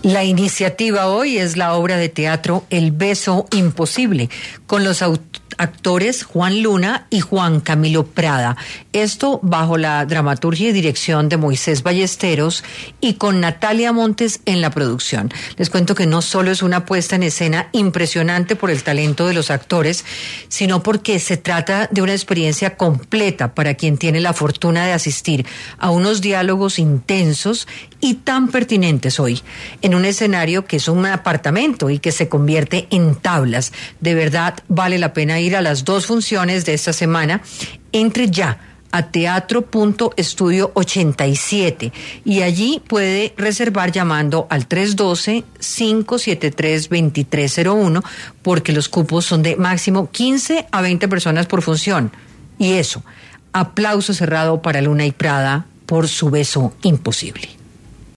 La iniciativa hoy es la obra de teatro El beso imposible, con los actores Juan Luna y Juan Camilo Prada. Esto bajo la dramaturgia y dirección de Moisés Ballesteros y con Natalia Montes en la producción. Les cuento que no solo es una puesta en escena impresionante por el talento de los actores, sino porque se trata de una experiencia completa para quien tiene la fortuna de asistir a unos diálogos intensos y tan pertinentes hoy, en un escenario que es un apartamento y que se convierte en tablas. De verdad vale la pena ir a las 2 funciones de esta semana. Entre ya a teatro.estudio 87 y allí puede reservar llamando al 312-573-2301 porque los cupos son de máximo 15 a 20 personas por función. Y eso, aplauso cerrado para Luna y Prada por su beso imposible.